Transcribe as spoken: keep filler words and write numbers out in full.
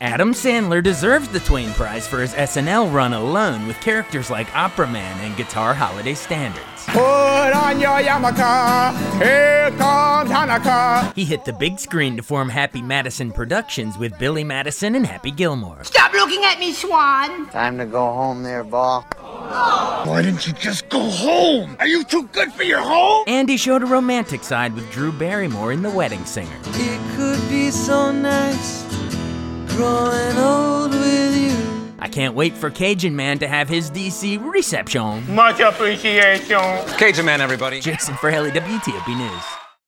Adam Sandler deserves the Twain Prize for his S N L run alone with characters like Opera Man and Guitar Holiday Standards. Put on your yarmulke, here comes Hanukkah. He hit the big screen to form Happy Madison Productions with Billy Madison and Happy Gilmore. Stop looking at me, Swan. Time to go home there, Ball. Why didn't you just go home? Are you too good for your home? And he showed a romantic side with Drew Barrymore in The Wedding Singer. It could be so nice growing old with you. I can't wait for Cajun Man to have his D C reception. Much appreciation. Cajun Man, everybody. Jason for Haley, W T O P News.